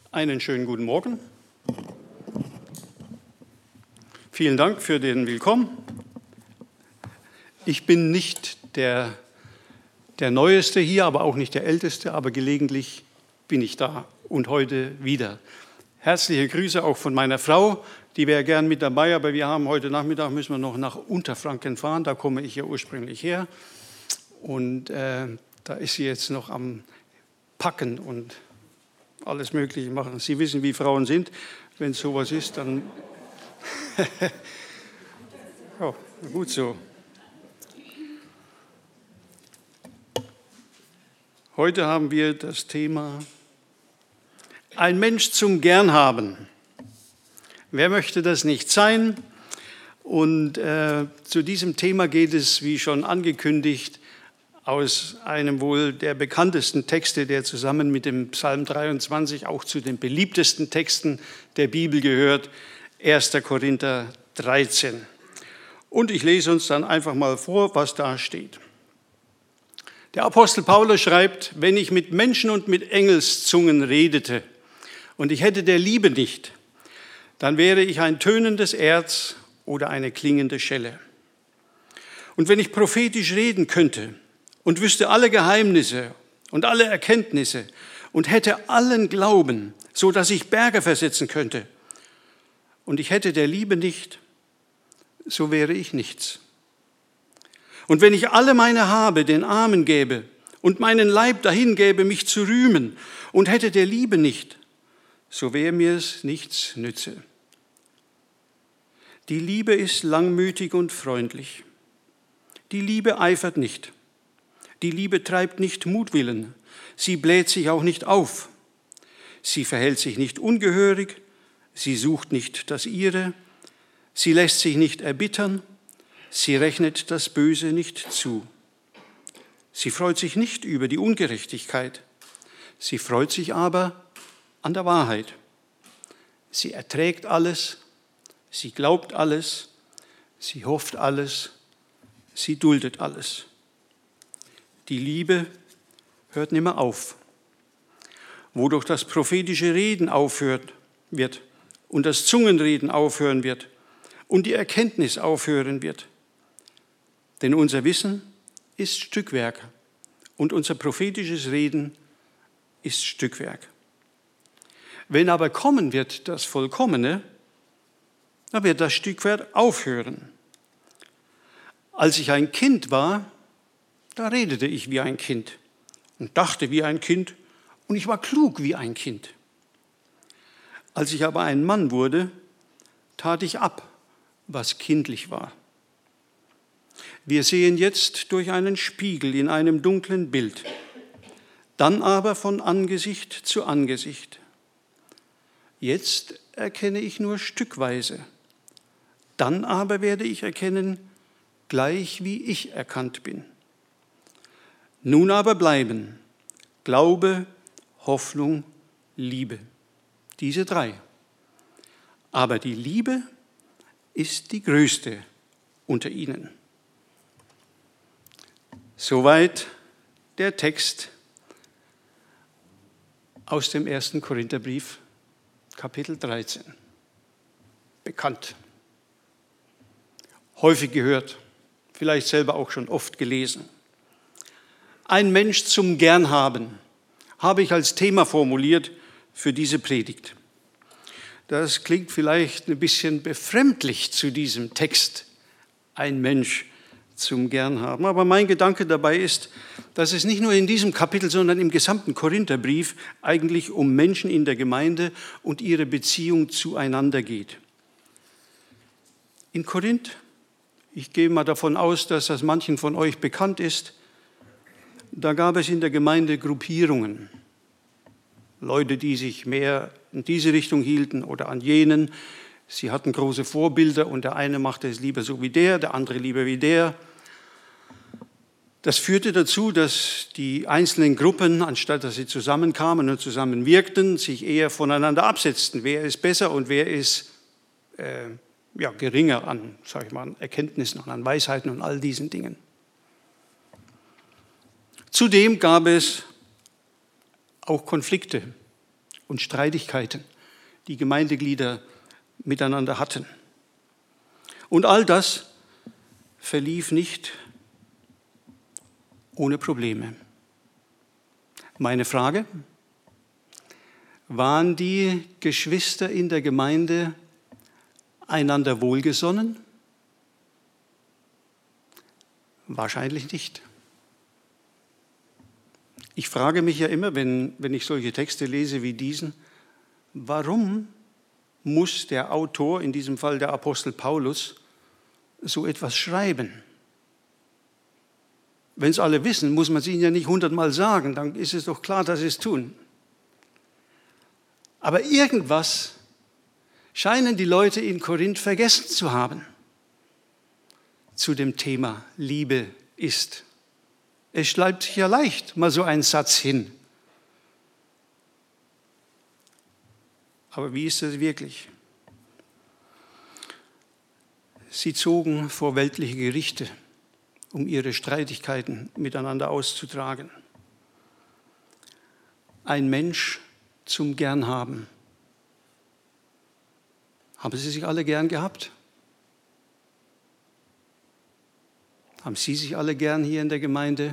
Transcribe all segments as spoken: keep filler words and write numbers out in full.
Einen schönen guten Morgen. Vielen Dank für den Willkommen. Ich bin nicht der, der Neueste hier, aber auch nicht der Älteste, aber gelegentlich bin ich da und heute wieder. Herzliche Grüße auch von meiner Frau, die wäre gern mit dabei, aber wir haben heute Nachmittag, müssen wir noch nach Unterfranken fahren, da komme ich ja ursprünglich her. Und äh, da ist sie jetzt noch am Packen und alles Mögliche machen. Sie wissen, wie Frauen sind. Wenn es sowas ist, dann oh, gut so. Heute haben wir das Thema ein Mensch zum Gernhaben. Wer möchte das nicht sein? Und äh, zu diesem Thema geht es, wie schon angekündigt, aus einem wohl der bekanntesten Texte, der zusammen mit dem Psalm dreiundzwanzig auch zu den beliebtesten Texten der Bibel gehört, erster Korinther dreizehn. Und ich lese uns dann einfach mal vor, was da steht. Der Apostel Paulus schreibt, wenn ich mit Menschen und mit Engelszungen redete und ich hätte der Liebe nicht, dann wäre ich ein tönendes Erz oder eine klingende Schelle. Und wenn ich prophetisch reden könnte und wüsste alle Geheimnisse und alle Erkenntnisse und hätte allen Glauben, so dass ich Berge versetzen könnte, und ich hätte der Liebe nicht, so wäre ich nichts. Und wenn ich alle meine Habe den Armen gäbe und meinen Leib dahin gäbe, mich zu rühmen, und hätte der Liebe nicht, so wäre mir es nichts nütze. Die Liebe ist langmütig und freundlich. Die Liebe eifert nicht. Die Liebe treibt nicht Mutwillen. Sie bläht sich auch nicht auf. Sie verhält sich nicht ungehörig. Sie sucht nicht das Ihre. Sie lässt sich nicht erbittern. Sie rechnet das Böse nicht zu. Sie freut sich nicht über die Ungerechtigkeit. Sie freut sich aber an der Wahrheit. Sie erträgt alles. Sie glaubt alles. Sie hofft alles. Sie duldet alles. Die Liebe hört nimmer auf. Wodurch das prophetische Reden aufhört wird und das Zungenreden aufhören wird und die Erkenntnis aufhören wird. Denn unser Wissen ist Stückwerk und unser prophetisches Reden ist Stückwerk. Wenn aber kommen wird das Vollkommene, dann wird das Stückwerk aufhören. Als ich ein Kind war, da redete ich wie ein Kind und dachte wie ein Kind und ich war klug wie ein Kind. Als ich aber ein Mann wurde, tat ich ab, was kindlich war. Wir sehen jetzt durch einen Spiegel in einem dunklen Bild, dann aber von Angesicht zu Angesicht. Jetzt erkenne ich nur stückweise, dann aber werde ich erkennen, gleich wie ich erkannt bin. Nun aber bleiben Glaube, Hoffnung, Liebe. Diese drei. Aber die Liebe ist die größte unter ihnen. Soweit der Text aus dem ersten Korintherbrief, Kapitel dreizehn. Bekannt. Häufig gehört, vielleicht selber auch schon oft gelesen. Ein Mensch zum Gernhaben habe ich als Thema formuliert für diese Predigt. Das klingt vielleicht ein bisschen befremdlich zu diesem Text, ein Mensch zum Gernhaben. Aber mein Gedanke dabei ist, dass es nicht nur in diesem Kapitel, sondern im gesamten Korintherbrief eigentlich um Menschen in der Gemeinde und ihre Beziehung zueinander geht. In Korinth, ich gehe mal davon aus, dass das manchen von euch bekannt ist, da gab es in der Gemeinde Gruppierungen. Leute, die sich mehr in diese Richtung hielten oder an jenen. Sie hatten große Vorbilder und der eine machte es lieber so wie der, der andere lieber wie der. Das führte dazu, dass die einzelnen Gruppen, anstatt dass sie zusammenkamen und zusammenwirkten, sich eher voneinander absetzten. Wer ist besser und wer ist äh, ja, geringer an, sag ich mal, an Erkenntnissen und an Weisheiten und all diesen Dingen. Zudem gab es auch Konflikte und Streitigkeiten, die Gemeindeglieder miteinander hatten. Und all das verlief nicht ohne Probleme. Meine Frage: Waren die Geschwister in der Gemeinde einander wohlgesonnen? Wahrscheinlich nicht. Ich frage mich ja immer, wenn, wenn ich solche Texte lese wie diesen, warum muss der Autor, in diesem Fall der Apostel Paulus, so etwas schreiben? Wenn es alle wissen, muss man es ihnen ja nicht hundertmal sagen, dann ist es doch klar, dass sie es tun. Aber irgendwas scheinen die Leute in Korinth vergessen zu haben zu dem Thema Liebe ist. Es schreibt sich ja leicht mal so einen Satz hin. Aber wie ist das wirklich? Sie zogen vor weltliche Gerichte, um ihre Streitigkeiten miteinander auszutragen. Ein Mensch zum Gernhaben. Haben Sie sich alle gern gehabt? Haben Sie sich alle gern hier in der Gemeinde?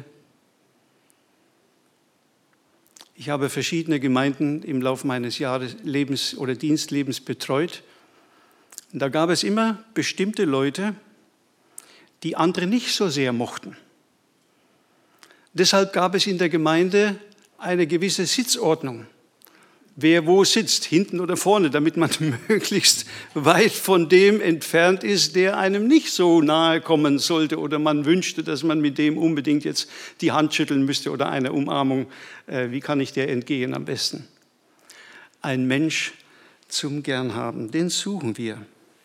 Ich habe verschiedene Gemeinden im Laufe meines Jahres Lebens oder Dienstlebens betreut. Und da gab es immer bestimmte Leute, die andere nicht so sehr mochten. Deshalb gab es in der Gemeinde eine gewisse Sitzordnung. Wer wo sitzt, hinten oder vorne, damit man möglichst weit von dem entfernt ist, der einem nicht so nahe kommen sollte oder man wünschte, dass man mit dem unbedingt jetzt die Hand schütteln müsste oder eine Umarmung. Äh, wie kann ich der entgehen am besten? Ein Mensch zum Gernhaben, den suchen wir.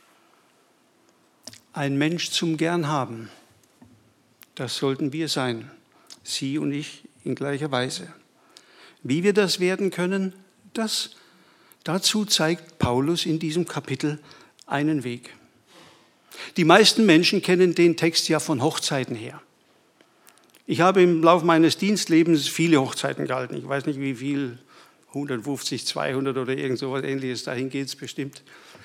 Ein Mensch zum Gernhaben, das sollten wir sein, Sie und ich in gleicher Weise. Wie wir das werden können, Das, dazu zeigt Paulus in diesem Kapitel einen Weg. Die meisten Menschen kennen den Text ja von Hochzeiten her. Ich habe im Laufe meines Dienstlebens viele Hochzeiten gehalten. Ich weiß nicht wie viel, hundertfünfzig, zweihundert oder irgend so etwas Ähnliches, dahin geht es bestimmt.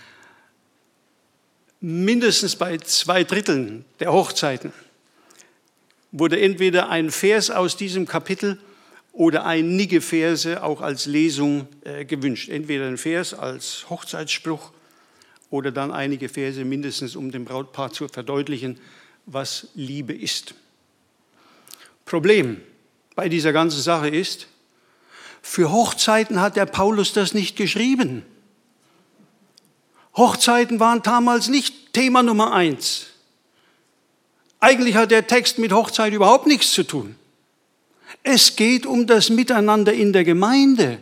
Mindestens bei zwei Dritteln der Hochzeiten wurde entweder ein Vers aus diesem Kapitel oder einige Verse auch als Lesung äh, gewünscht. Entweder ein Vers als Hochzeitsspruch oder dann einige Verse mindestens, um dem Brautpaar zu verdeutlichen, was Liebe ist. Problem bei dieser ganzen Sache ist, für Hochzeiten hat der Paulus das nicht geschrieben. Hochzeiten waren damals nicht Thema Nummer eins. Eigentlich hat der Text mit Hochzeit überhaupt nichts zu tun. Es geht um das Miteinander in der Gemeinde.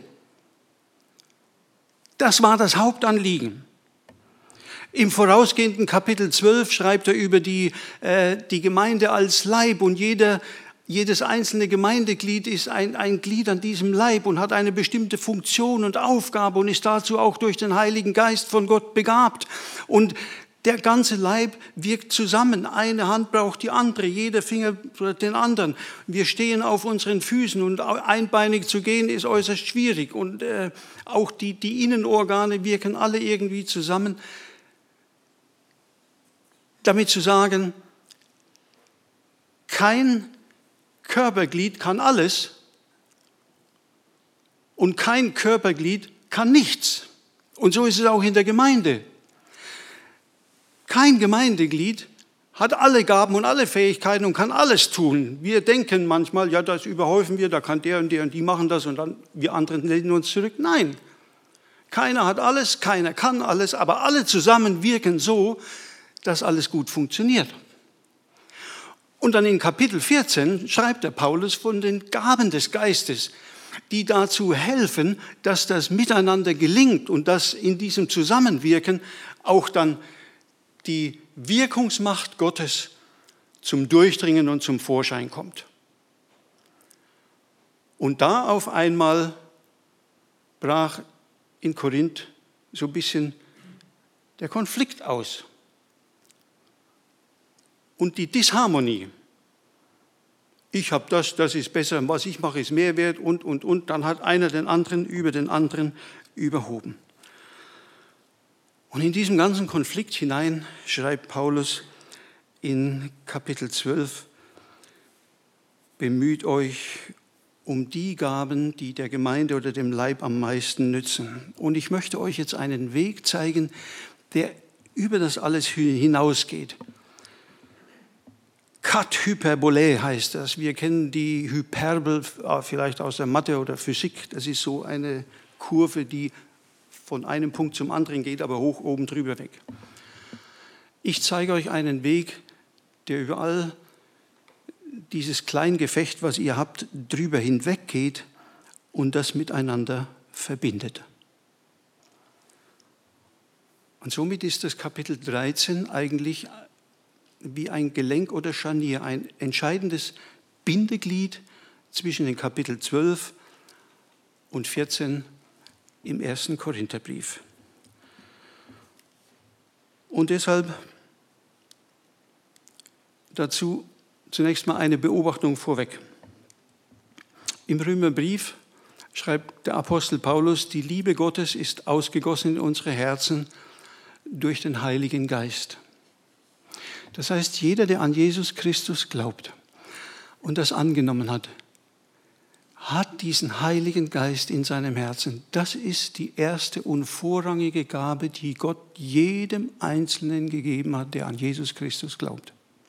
Das war das Hauptanliegen. Im vorausgehenden Kapitel zwölf schreibt er über die, äh, die Gemeinde als Leib und jeder, jedes einzelne Gemeindeglied ist ein, ein Glied an diesem Leib und hat eine bestimmte Funktion und Aufgabe und ist dazu auch durch den Heiligen Geist von Gott begabt. Und der ganze Leib wirkt zusammen. Eine Hand braucht die andere, jeder Finger braucht den anderen. Wir stehen auf unseren Füßen und einbeinig zu gehen ist äußerst schwierig. Und äh, auch die, die Innenorgane wirken alle irgendwie zusammen. Damit zu sagen, kein Körperglied kann alles und kein Körperglied kann nichts. Und so ist es auch in der Gemeinde. Kein Gemeindeglied hat alle Gaben und alle Fähigkeiten und kann alles tun. Wir denken manchmal, ja, das überhäufen wir, da kann der und der und die machen das und dann wir anderen lehnen uns zurück. Nein, keiner hat alles, keiner kann alles, aber alle zusammen wirken so, dass alles gut funktioniert. Und dann in Kapitel vierzehn schreibt der Paulus von den Gaben des Geistes, die dazu helfen, dass das Miteinander gelingt und dass in diesem Zusammenwirken auch dann die Wirkungsmacht Gottes zum Durchdringen und zum Vorschein kommt. Und da auf einmal brach in Korinth so ein bisschen der Konflikt aus. Und die Disharmonie ich habe das, das ist besser, was ich mache, ist mehr wert und, und, und. Dann hat einer den anderen über den anderen überhoben. Und in diesem ganzen Konflikt hinein schreibt Paulus in Kapitel zwölf, bemüht euch um die Gaben, die der Gemeinde oder dem Leib am meisten nützen. Und ich möchte euch jetzt einen Weg zeigen, der über das alles hinausgeht. Kat-Hyperbole heißt das. Wir kennen die Hyperbel vielleicht aus der Mathe oder Physik. Das ist so eine Kurve, die von einem Punkt zum anderen geht, aber hoch oben drüber weg. Ich zeige euch einen Weg, der überall dieses Kleingefecht, was ihr habt, drüber hinweg geht und das miteinander verbindet. Und somit ist das Kapitel dreizehn eigentlich wie ein Gelenk oder Scharnier, ein entscheidendes Bindeglied zwischen den Kapitel zwölf und vierzehn im ersten Korintherbrief. Und deshalb dazu zunächst mal eine Beobachtung vorweg. Im Römerbrief schreibt der Apostel Paulus, die Liebe Gottes ist ausgegossen in unsere Herzen durch den Heiligen Geist. Das heißt, jeder, der an Jesus Christus glaubt und das angenommen hat, hat diesen Heiligen Geist in seinem Herzen. Das ist die erste und vorrangige Gabe, die Gott jedem Einzelnen gegeben hat, der an Jesus Christus glaubt.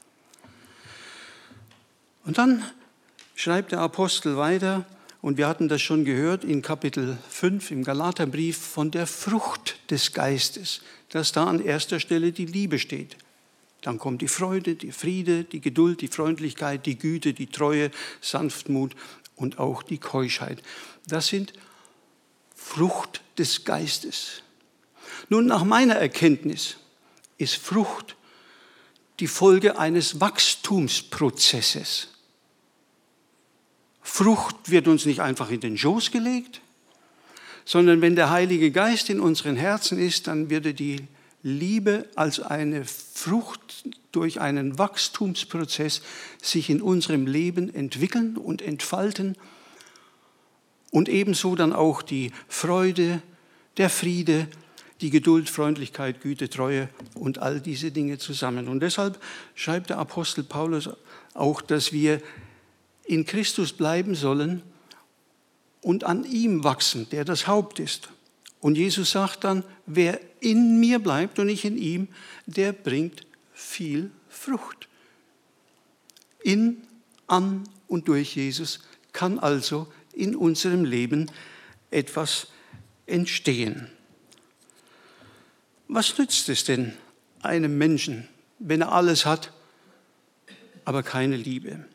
Und dann schreibt der Apostel weiter, und wir hatten das schon gehört in Kapitel fünf im Galaterbrief, von der Frucht des Geistes, dass da an erster Stelle die Liebe steht. Dann kommt die Freude, die Friede, die Geduld, die Freundlichkeit, die Güte, die Treue, Sanftmut und auch die Keuschheit. Das sind Frucht des Geistes. Nun, nach meiner Erkenntnis ist Frucht die Folge eines Wachstumsprozesses. Frucht wird uns nicht einfach in den Schoß gelegt, sondern wenn der Heilige Geist in unseren Herzen ist, dann wird die Liebe als eine Frucht durch einen Wachstumsprozess sich in unserem Leben entwickeln und entfalten und ebenso dann auch die Freude, der Friede, die Geduld, Freundlichkeit, Güte, Treue und all diese Dinge zusammen. Und deshalb schreibt der Apostel Paulus auch, dass wir in Christus bleiben sollen und an ihm wachsen, der das Haupt ist. Und Jesus sagt dann, wer in mir bleibt und ich in ihm, der bringt viel Frucht. In, an und durch Jesus kann also in unserem Leben etwas entstehen. Was nützt es denn einem Menschen, wenn er alles hat, aber keine Liebe?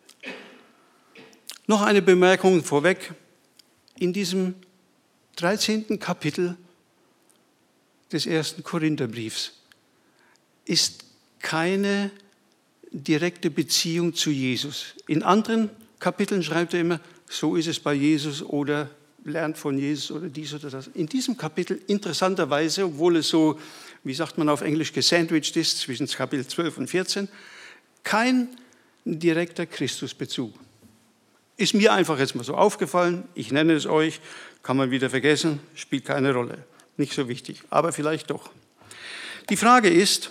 Noch eine Bemerkung vorweg. In diesem dreizehnten Kapitel des ersten Korintherbriefs ist keine direkte Beziehung zu Jesus. In anderen Kapiteln schreibt er immer, so ist es bei Jesus oder lernt von Jesus oder dies oder das. In diesem Kapitel interessanterweise, obwohl es so, wie sagt man auf Englisch, gesandwiched ist zwischen Kapitel zwölf und vierzehn, kein direkter Christusbezug. Ist mir einfach jetzt mal so aufgefallen, ich nenne es euch, kann man wieder vergessen, spielt keine Rolle, nicht so wichtig, aber vielleicht doch. Die Frage ist,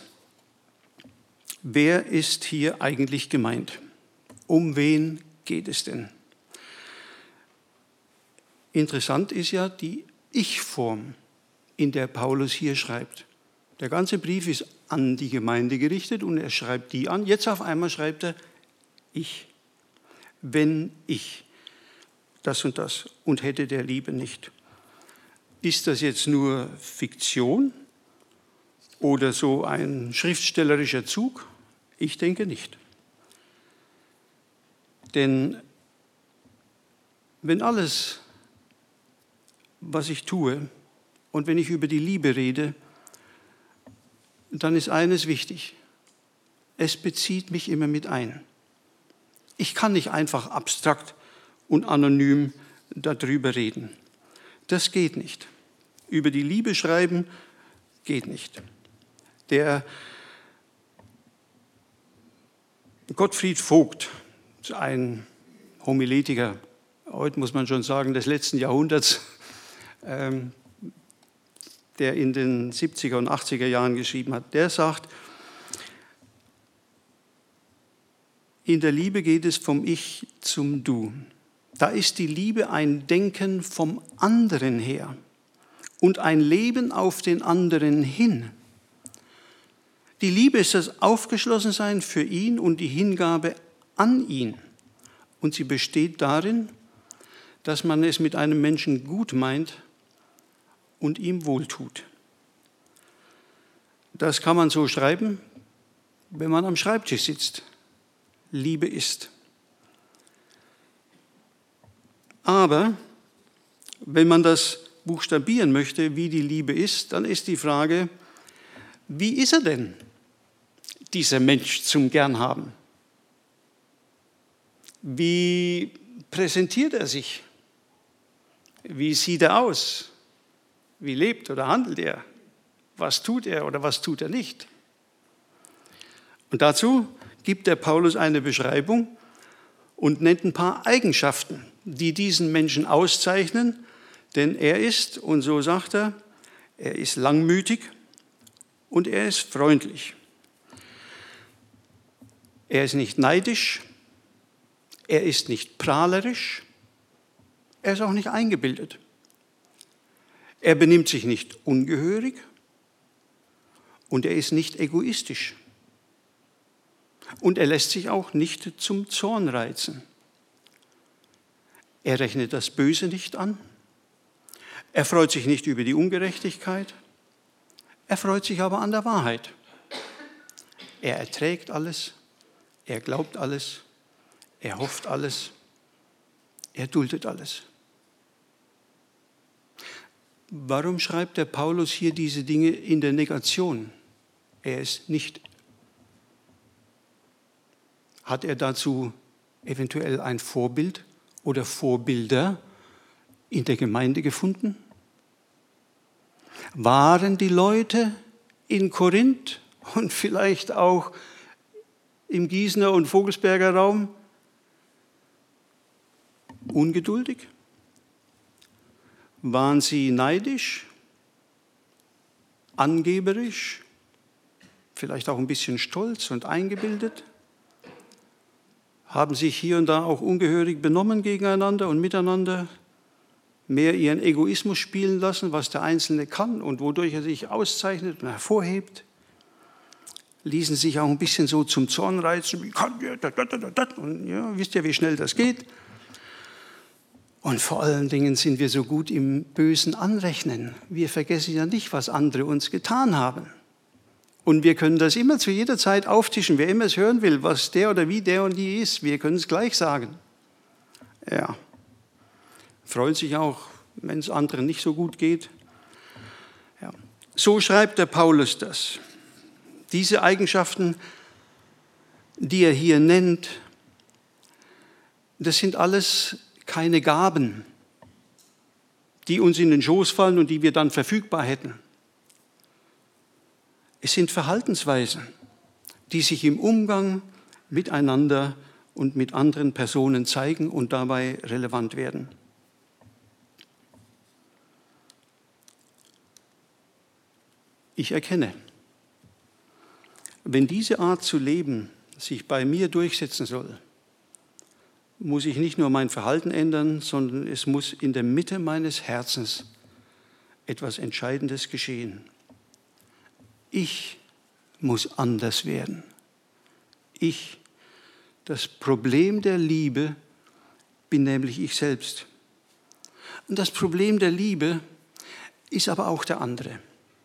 wer ist hier eigentlich gemeint? Um wen geht es denn? Interessant ist ja die Ich-Form, in der Paulus hier schreibt. Der ganze Brief ist an die Gemeinde gerichtet und er schreibt die an. Jetzt auf einmal schreibt er ich. Wenn ich das und das und hätte der Liebe nicht. Ist das jetzt nur Fiktion oder so ein schriftstellerischer Zug? Ich denke nicht. Denn wenn alles, was ich tue und wenn ich über die Liebe rede, dann ist eines wichtig. Es bezieht mich immer mit ein. Ich kann nicht einfach abstrakt und anonym darüber reden. Das geht nicht. Über die Liebe schreiben geht nicht. Der Gottfried Vogt, ein Homiletiker, heute muss man schon sagen, des letzten Jahrhunderts, ähm, der in den siebziger und achtziger Jahren geschrieben hat, der sagt, in der Liebe geht es vom Ich zum Du. Da ist die Liebe ein Denken vom anderen her und ein Leben auf den anderen hin. Die Liebe ist das Aufgeschlossensein für ihn und die Hingabe an ihn. Und sie besteht darin, dass man es mit einem Menschen gut meint und ihm wohltut. Das kann man so schreiben, wenn man am Schreibtisch sitzt. Liebe ist. Aber wenn man das buchstabieren möchte, wie die Liebe ist, dann ist die Frage, wie ist er denn, dieser Mensch zum Gernhaben? Wie präsentiert er sich? Wie sieht er aus? Wie lebt oder handelt er? Was tut er oder was tut er nicht? Und dazu gibt der Paulus eine Beschreibung und nennt ein paar Eigenschaften, die diesen Menschen auszeichnen, denn er ist, und so sagt er, er ist langmütig und er ist freundlich. Er ist nicht neidisch, er ist nicht prahlerisch, er ist auch nicht eingebildet. Er benimmt sich nicht ungehörig und er ist nicht egoistisch. Und er lässt sich auch nicht zum Zorn reizen. Er rechnet das Böse nicht an. Er freut sich nicht über die Ungerechtigkeit. Er freut sich aber an der Wahrheit. Er erträgt alles. Er glaubt alles. Er hofft alles. Er duldet alles. Warum schreibt der Paulus hier diese Dinge in der Negation? Er ist nicht. Hat er dazu eventuell ein Vorbild oder Vorbilder in der Gemeinde gefunden? Waren die Leute in Korinth und vielleicht auch im Gießener und Vogelsberger Raum ungeduldig? Waren sie neidisch, angeberisch, vielleicht auch ein bisschen stolz und eingebildet? Haben sich hier und da auch ungehörig benommen gegeneinander und miteinander, mehr ihren Egoismus spielen lassen, was der Einzelne kann und wodurch er sich auszeichnet und hervorhebt? Ließen sich auch ein bisschen so zum Zorn reizen, wie kann der, dat, dat, dat, dat. Und ja, wisst ihr, wie schnell das geht? Und vor allen Dingen sind wir so gut im bösen Anrechnen. Wir vergessen ja nicht, was andere uns getan haben. Und wir können das immer zu jeder Zeit auftischen. Wer immer es hören will, was der oder wie der und die ist, wir können es gleich sagen. Ja, freuen sich auch, wenn es anderen nicht so gut geht. Ja. So schreibt der Paulus das. Diese Eigenschaften, die er hier nennt, das sind alles keine Gaben, die uns in den Schoß fallen und die wir dann verfügbar hätten. Es sind Verhaltensweisen, die sich im Umgang miteinander und mit anderen Personen zeigen und dabei relevant werden. Ich erkenne, wenn diese Art zu leben sich bei mir durchsetzen soll, muss ich nicht nur mein Verhalten ändern, sondern es muss in der Mitte meines Herzens etwas Entscheidendes geschehen. Ich muss anders werden. Ich, das Problem der Liebe, bin nämlich ich selbst. Und das Problem der Liebe ist aber auch der andere.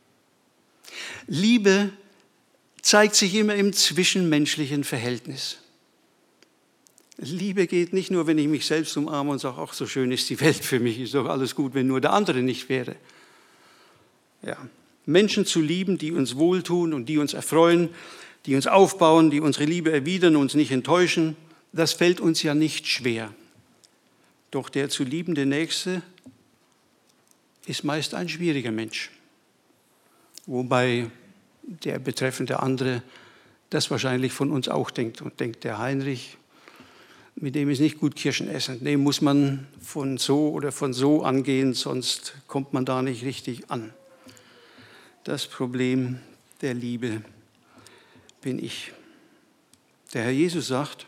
Liebe zeigt sich immer im zwischenmenschlichen Verhältnis. Liebe geht nicht nur, wenn ich mich selbst umarme und sage, ach, so schön ist die Welt für mich, ist doch alles gut, wenn nur der andere nicht wäre. Ja. Menschen zu lieben, die uns wohltun und die uns erfreuen, die uns aufbauen, die unsere Liebe erwidern, uns nicht enttäuschen, das fällt uns ja nicht schwer. Doch der zu liebende Nächste ist meist ein schwieriger Mensch, wobei der betreffende andere das wahrscheinlich von uns auch denkt und denkt, der Heinrich, mit dem ist nicht gut Kirschen essen. Dem muss man von so oder von so angehen, sonst kommt man da nicht richtig an. Das Problem der Liebe bin ich. Der Herr Jesus sagt,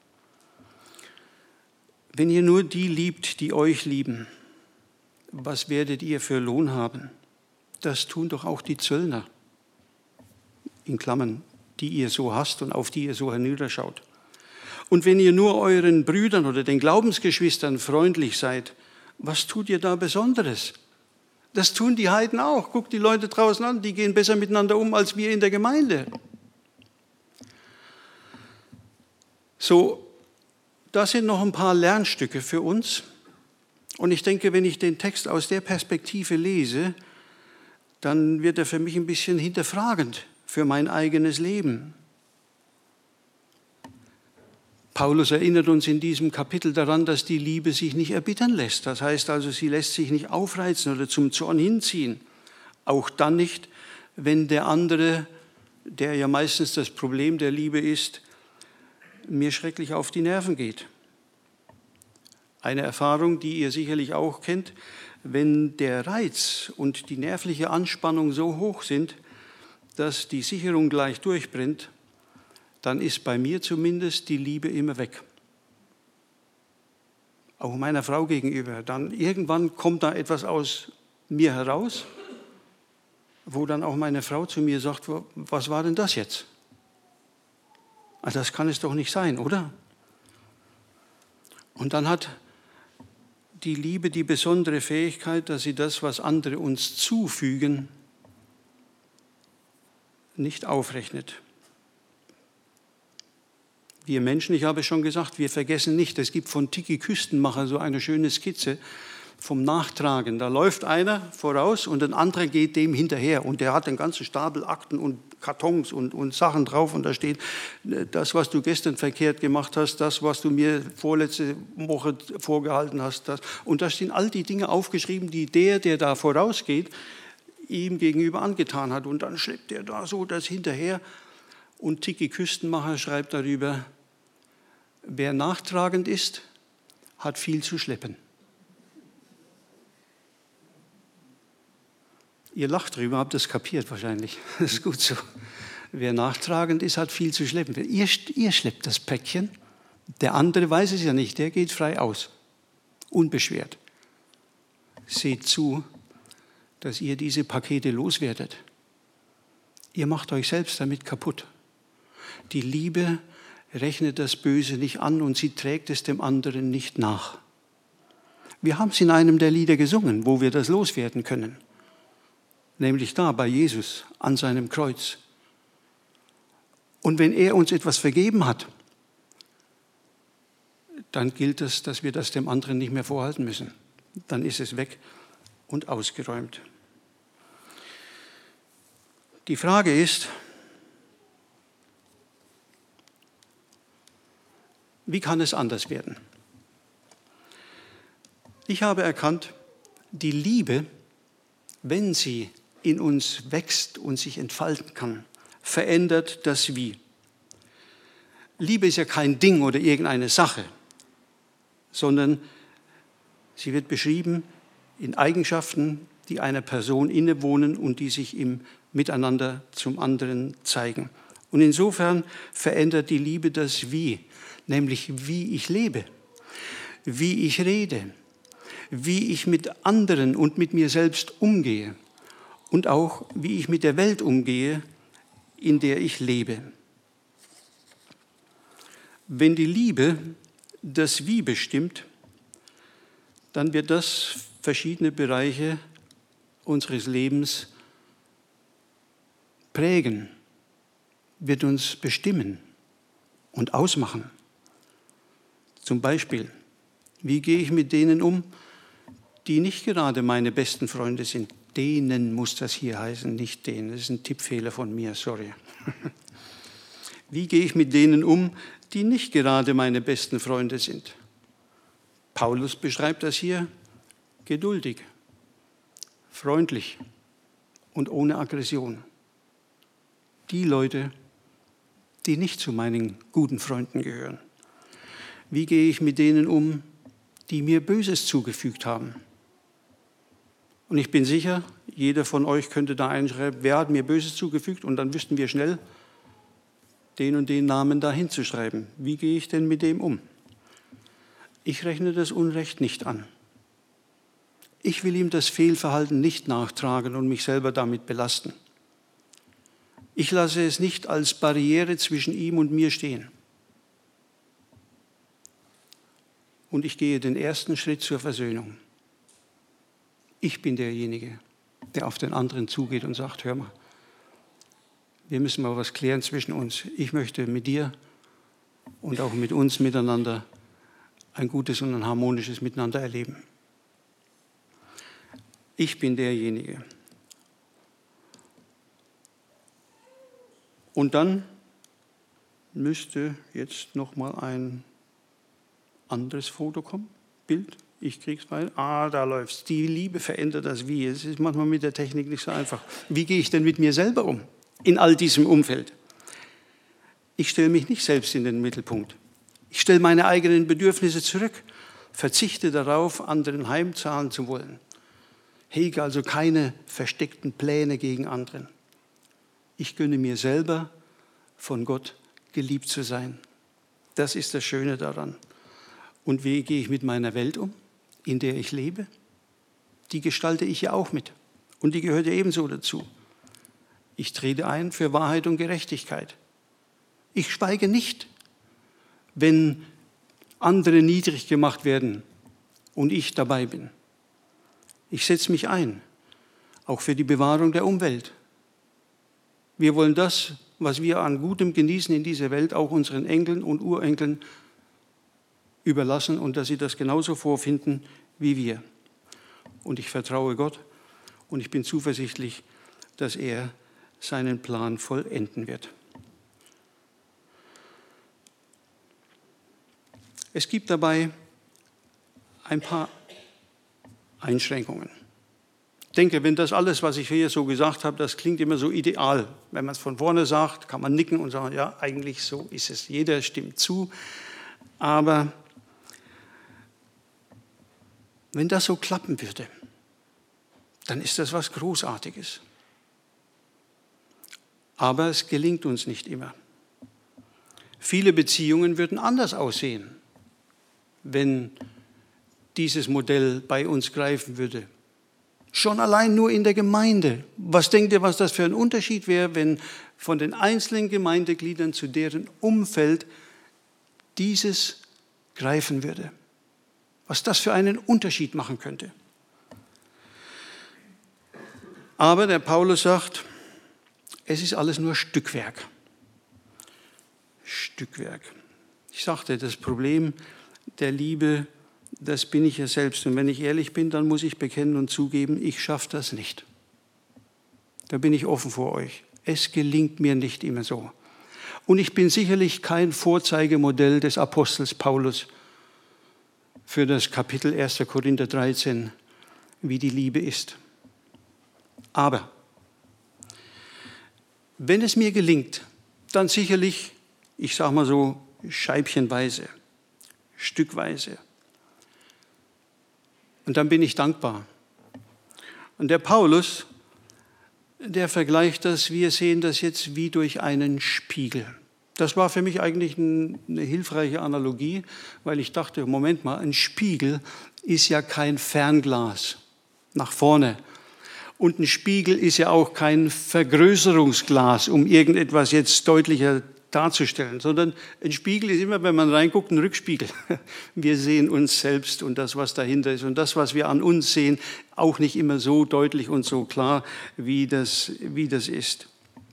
wenn ihr nur die liebt, die euch lieben, was werdet ihr für Lohn haben? Das tun doch auch die Zöllner, in Klammern, die ihr so hasst und auf die ihr so herniederschaut. Und wenn ihr nur euren Brüdern oder den Glaubensgeschwistern freundlich seid, was tut ihr da Besonderes? Das tun die Heiden auch. Guckt die Leute draußen an, die gehen besser miteinander um als wir in der Gemeinde. So, das sind noch ein paar Lernstücke für uns. Und ich denke, wenn ich den Text aus der Perspektive lese, dann wird er für mich ein bisschen hinterfragend für mein eigenes Leben. Paulus erinnert uns in diesem Kapitel daran, dass die Liebe sich nicht erbittern lässt. Das heißt also, sie lässt sich nicht aufreizen oder zum Zorn hinziehen. Auch dann nicht, wenn der andere, der ja meistens das Problem der Liebe ist, mir schrecklich auf die Nerven geht. Eine Erfahrung, die ihr sicherlich auch kennt, wenn der Reiz und die nervliche Anspannung so hoch sind, dass die Sicherung gleich durchbrennt, dann ist bei mir zumindest die Liebe immer weg. Auch meiner Frau gegenüber. Dann irgendwann kommt da etwas aus mir heraus, wo dann auch meine Frau zu mir sagt, was war denn das jetzt? Also das kann es doch nicht sein, oder? Und dann hat die Liebe die besondere Fähigkeit, dass sie das, was andere uns zufügen, nicht aufrechnet. Wir Menschen, ich habe schon gesagt, wir vergessen nicht, es gibt von Tiki Küstenmacher so eine schöne Skizze vom Nachtragen. Da läuft einer voraus und ein anderer geht dem hinterher und der hat den ganzen Stapel Akten und Kartons und, und Sachen drauf und da steht, das, was du gestern verkehrt gemacht hast, das, was du mir vorletzte Woche vorgehalten hast, das. Und da stehen all die Dinge aufgeschrieben, die der, der da vorausgeht, ihm gegenüber angetan hat. Und dann schleppt er da so das hinterher. Und Tiki Küstenmacher schreibt darüber, wer nachtragend ist, hat viel zu schleppen. Ihr lacht drüber, habt das kapiert wahrscheinlich. Das ist gut so. Wer nachtragend ist, hat viel zu schleppen. Ihr, ihr schleppt das Päckchen, der andere weiß es ja nicht, der geht frei aus, unbeschwert. Seht zu, dass ihr diese Pakete loswerdet. Ihr macht euch selbst damit kaputt. Die Liebe rechnet das Böse nicht an und sie trägt es dem anderen nicht nach. Wir haben es in einem der Lieder gesungen, wo wir das loswerden können. Nämlich da bei Jesus an seinem Kreuz. Und wenn er uns etwas vergeben hat, dann gilt es, dass wir das dem anderen nicht mehr vorhalten müssen. Dann ist es weg und ausgeräumt. Die Frage ist, wie kann es anders werden? Ich habe erkannt, die Liebe, wenn sie in uns wächst und sich entfalten kann, verändert das Wie. Liebe ist ja kein Ding oder irgendeine Sache, sondern sie wird beschrieben in Eigenschaften, die einer Person innewohnen und die sich im Miteinander zum anderen zeigen. Und insofern verändert die Liebe das Wie, nämlich wie ich lebe, wie ich rede, wie ich mit anderen und mit mir selbst umgehe und auch wie ich mit der Welt umgehe, in der ich lebe. Wenn die Liebe das Wie bestimmt, dann wird das verschiedene Bereiche unseres Lebens prägen, wird uns bestimmen und ausmachen. Zum Beispiel, wie gehe ich mit denen um, die nicht gerade meine besten Freunde sind? Denen muss das hier heißen, nicht denen. Das ist ein Tippfehler von mir, sorry. Wie gehe ich mit denen um, die nicht gerade meine besten Freunde sind? Paulus beschreibt das hier geduldig, freundlich und ohne Aggression. Die Leute, die nicht zu meinen guten Freunden gehören. Wie gehe ich mit denen um, die mir Böses zugefügt haben? Und ich bin sicher, jeder von euch könnte da einschreiben, wer hat mir Böses zugefügt? Und dann wüssten wir schnell, den und den Namen da hinzuschreiben. Wie gehe ich denn mit dem um? Ich rechne das Unrecht nicht an. Ich will ihm das Fehlverhalten nicht nachtragen und mich selber damit belasten. Ich lasse es nicht als Barriere zwischen ihm und mir stehen. Und ich gehe den ersten Schritt zur Versöhnung. Ich bin derjenige, der auf den anderen zugeht und sagt, hör mal, wir müssen mal was klären zwischen uns. Ich möchte mit dir und auch mit uns miteinander ein gutes und ein harmonisches Miteinander erleben. Ich bin derjenige. Und dann müsste jetzt noch mal ein anderes Foto kommen, Bild. Ich krieg's mal. Ah, da läuft's. Die Liebe verändert das Wie. Es ist manchmal mit der Technik nicht so einfach. Wie gehe ich denn mit mir selber um in all diesem Umfeld? Ich stelle mich nicht selbst in den Mittelpunkt. Ich stelle meine eigenen Bedürfnisse zurück, verzichte darauf, anderen heimzahlen zu wollen. Hege also keine versteckten Pläne gegen anderen. Ich gönne mir selber, von Gott geliebt zu sein. Das ist das Schöne daran. Und wie gehe ich mit meiner Welt um, in der ich lebe? Die gestalte ich ja auch mit. Und die gehört ja ebenso dazu. Ich trete ein für Wahrheit und Gerechtigkeit. Ich schweige nicht, wenn andere niedrig gemacht werden und ich dabei bin. Ich setze mich ein, auch für die Bewahrung der Umwelt. Wir wollen das, was wir an Gutem genießen in dieser Welt, auch unseren Enkeln und Urenkeln überlassen und dass sie das genauso vorfinden wie wir. Und ich vertraue Gott und ich bin zuversichtlich, dass er seinen Plan vollenden wird. Es gibt dabei ein paar Einschränkungen. Ich denke, wenn das alles, was ich hier so gesagt habe, das klingt immer so ideal. Wenn man es von vorne sagt, kann man nicken und sagen, ja, eigentlich so ist es. Jeder stimmt zu. Aber wenn das so klappen würde, dann ist das was Großartiges. Aber es gelingt uns nicht immer. Viele Beziehungen würden anders aussehen, wenn dieses Modell bei uns greifen würde. Schon allein nur in der Gemeinde. Was denkt ihr, was das für ein Unterschied wäre, wenn von den einzelnen Gemeindegliedern zu deren Umfeld dieses greifen würde? Was das für einen Unterschied machen könnte. Aber der Paulus sagt, es ist alles nur Stückwerk. Stückwerk. Ich sagte, das Problem der Liebe, das bin ich ja selbst. Und wenn ich ehrlich bin, dann muss ich bekennen und zugeben, ich schaffe das nicht. Da bin ich offen vor euch. Es gelingt mir nicht immer so. Und ich bin sicherlich kein Vorzeigemodell des Apostels Paulus für das Kapitel erster Korinther dreizehn, wie die Liebe ist. Aber wenn es mir gelingt, dann sicherlich, ich sage mal so, scheibchenweise, stückweise. Und dann bin ich dankbar. Und der Paulus, der vergleicht das, wir sehen das jetzt wie durch einen Spiegel. Das war für mich eigentlich eine hilfreiche Analogie, weil ich dachte, Moment mal, ein Spiegel ist ja kein Fernglas nach vorne. Und ein Spiegel ist ja auch kein Vergrößerungsglas, um irgendetwas jetzt deutlicher darzustellen, sondern ein Spiegel ist immer, wenn man reinguckt, ein Rückspiegel. Wir sehen uns selbst und das, was dahinter ist. Und das, was wir an uns sehen, auch nicht immer so deutlich und so klar, wie das, wie das ist.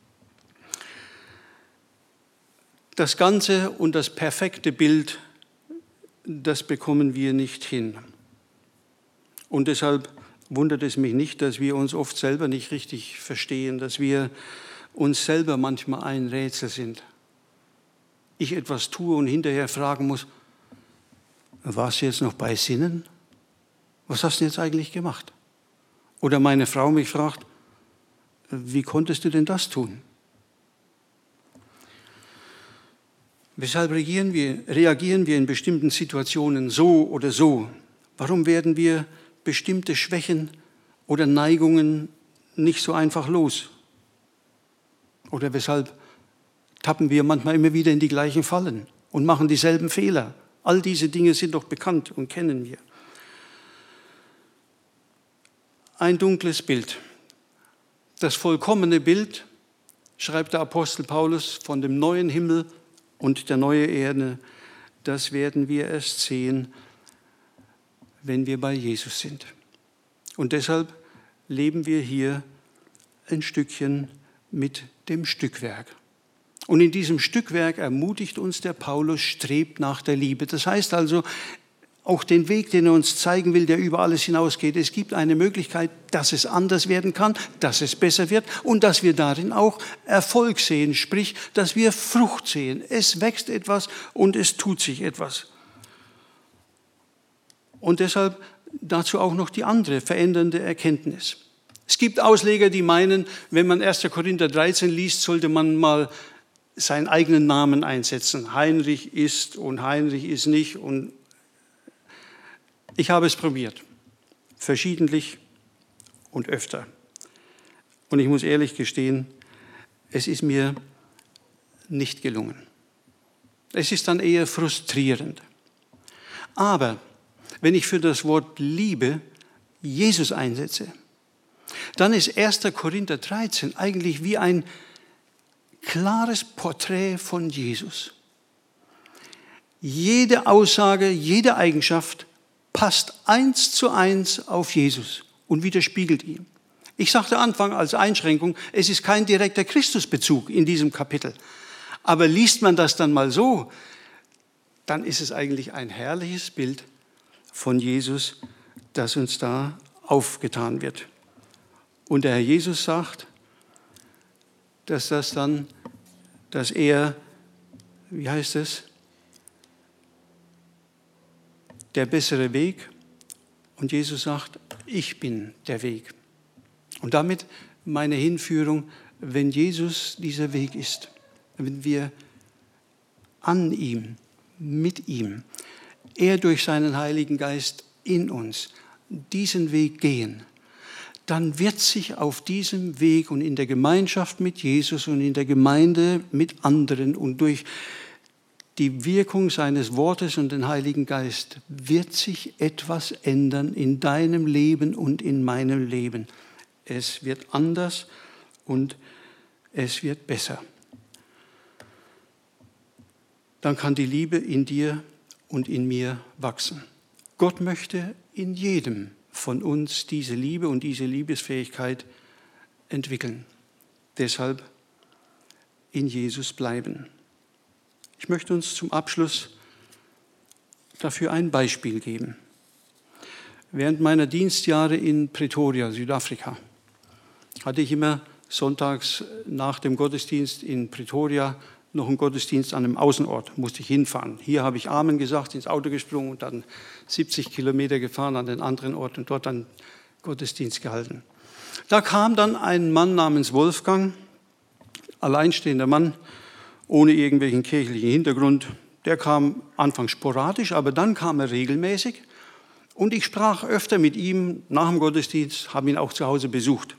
Das Ganze und das perfekte Bild, das bekommen wir nicht hin. Und deshalb wundert es mich nicht, dass wir uns oft selber nicht richtig verstehen, dass wir uns selber manchmal ein Rätsel sind. Ich etwas tue und hinterher fragen muss, warst du jetzt noch bei Sinnen? Was hast du jetzt eigentlich gemacht? Oder meine Frau mich fragt, wie konntest du denn das tun? Weshalb reagieren wir, reagieren wir in bestimmten Situationen so oder so? Warum werden wir bestimmte Schwächen oder Neigungen nicht so einfach los? Oder weshalb tappen wir manchmal immer wieder in die gleichen Fallen und machen dieselben Fehler? All diese Dinge sind doch bekannt und kennen wir. Ein dunkles Bild. Das vollkommene Bild, schreibt der Apostel Paulus, von dem neuen Himmel und der neuen Erde, das werden wir erst sehen, wenn wir bei Jesus sind. Und deshalb leben wir hier ein Stückchen mit dem Stückwerk. Und in diesem Stückwerk ermutigt uns der Paulus, strebt nach der Liebe. Das heißt also, auch den Weg, den er uns zeigen will, der über alles hinausgeht. Es gibt eine Möglichkeit, dass es anders werden kann, dass es besser wird und dass wir darin auch Erfolg sehen, sprich, dass wir Frucht sehen. Es wächst etwas und es tut sich etwas. Und deshalb dazu auch noch die andere verändernde Erkenntnis. Es gibt Ausleger, die meinen, wenn man erster Korinther dreizehn liest, sollte man mal seinen eigenen Namen einsetzen. Heinrich ist und Heinrich ist nicht. Und ich habe es probiert, verschiedentlich und öfter. Und ich muss ehrlich gestehen, es ist mir nicht gelungen. Es ist dann eher frustrierend. Aber wenn ich für das Wort Liebe Jesus einsetze, dann ist erster Korinther dreizehn eigentlich wie ein klares Porträt von Jesus. Jede Aussage, jede Eigenschaft passt eins zu eins auf Jesus und widerspiegelt ihm. Ich sagte am Anfang als Einschränkung, es ist kein direkter Christusbezug in diesem Kapitel. Aber liest man das dann mal so, dann ist es eigentlich ein herrliches Bild von Jesus, das uns da aufgetan wird. Und der Herr Jesus sagt, dass das dann, dass er, wie heißt es, der bessere Weg. Und Jesus sagt, ich bin der Weg. Und damit meine Hinführung, wenn Jesus dieser Weg ist, wenn wir an ihm, mit ihm, er durch seinen Heiligen Geist in uns diesen Weg gehen, dann wird sich auf diesem Weg und in der Gemeinschaft mit Jesus und in der Gemeinde mit anderen und durch die Wirkung seines Wortes und den Heiligen Geist wird sich etwas ändern in deinem Leben und in meinem Leben. Es wird anders und es wird besser. Dann kann die Liebe in dir und in mir wachsen. Gott möchte in jedem von uns diese Liebe und diese Liebesfähigkeit entwickeln. Deshalb in Jesus bleiben. Ich möchte uns zum Abschluss dafür ein Beispiel geben. Während meiner Dienstjahre in Pretoria, Südafrika, hatte ich immer sonntags nach dem Gottesdienst in Pretoria noch einen Gottesdienst an einem Außenort, musste ich hinfahren. Hier habe ich Amen gesagt, ins Auto gesprungen und dann siebzig Kilometer gefahren an den anderen Ort und dort dann Gottesdienst gehalten. Da kam dann ein Mann namens Wolfgang, alleinstehender Mann, ohne irgendwelchen kirchlichen Hintergrund. Der kam anfangs sporadisch, aber dann kam er regelmäßig. Und ich sprach öfter mit ihm nach dem Gottesdienst, habe ihn auch zu Hause besucht.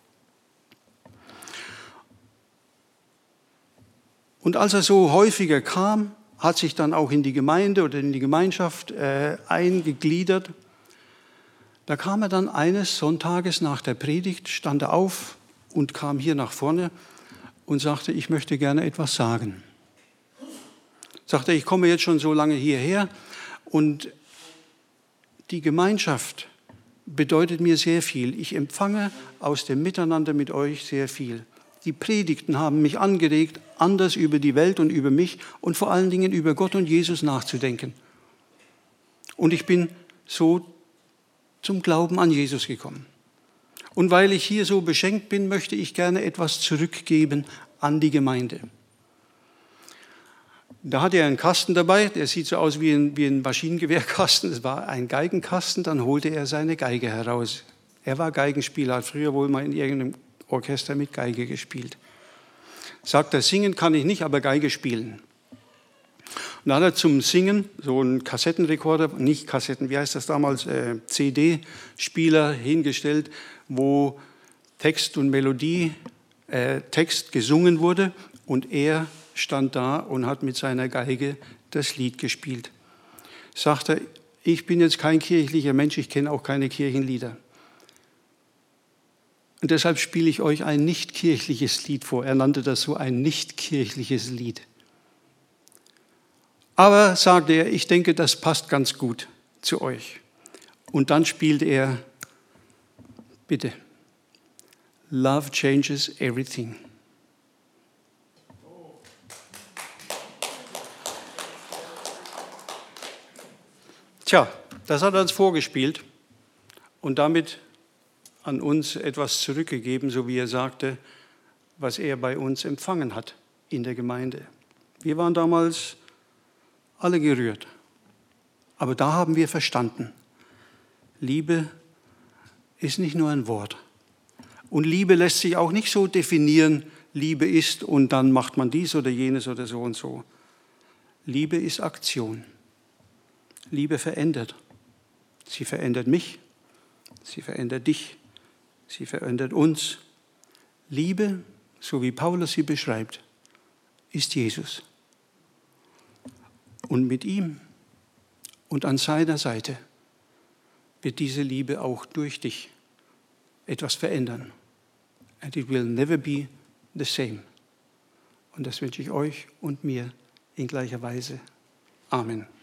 Und als er so häufiger kam, hat sich dann auch in die Gemeinde oder in die Gemeinschaft äh, eingegliedert. Da kam er dann eines Sonntages nach der Predigt, stand er auf und kam hier nach vorne und sagte, ich möchte gerne etwas sagen. Sagte, ich komme jetzt schon so lange hierher und die Gemeinschaft bedeutet mir sehr viel. Ich empfange aus dem Miteinander mit euch sehr viel. Die Predigten haben mich angeregt, anders über die Welt und über mich und vor allen Dingen über Gott und Jesus nachzudenken. Und ich bin so zum Glauben an Jesus gekommen. Und weil ich hier so beschenkt bin, möchte ich gerne etwas zurückgeben an die Gemeinde. Da hatte er einen Kasten dabei, der sieht so aus wie ein, wie ein Maschinengewehrkasten. Es war ein Geigenkasten, dann holte er seine Geige heraus. Er war Geigenspieler, hat früher wohl mal in irgendeinem Orchester mit Geige gespielt. Sagt er, singen kann ich nicht, aber Geige spielen. Und dann hat er zum Singen so einen Kassettenrekorder, nicht Kassetten, wie heißt das damals, äh, C D-Spieler hingestellt, wo Text und Melodie, äh, Text gesungen wurde und er stand da und hat mit seiner Geige das Lied gespielt. Sagt er, ich bin jetzt kein kirchlicher Mensch, ich kenne auch keine Kirchenlieder. Und deshalb spiele ich euch ein nicht kirchliches Lied vor. Er nannte das so ein nicht kirchliches Lied. Aber, sagte er, ich denke, das passt ganz gut zu euch. Und dann spielte er, bitte, Love changes everything. Tja, das hat er uns vorgespielt und damit an uns etwas zurückgegeben, so wie er sagte, was er bei uns empfangen hat in der Gemeinde. Wir waren damals alle gerührt, aber da haben wir verstanden, Liebe ist nicht nur ein Wort. Und Liebe lässt sich auch nicht so definieren, Liebe ist und dann macht man dies oder jenes oder so und so. Liebe ist Aktion. Liebe verändert. Sie verändert mich, sie verändert dich. Sie verändert uns. Liebe, so wie Paulus sie beschreibt, ist Jesus. Und mit ihm und an seiner Seite wird diese Liebe auch durch dich etwas verändern. And it will never be the same. Und das wünsche ich euch und mir in gleicher Weise. Amen.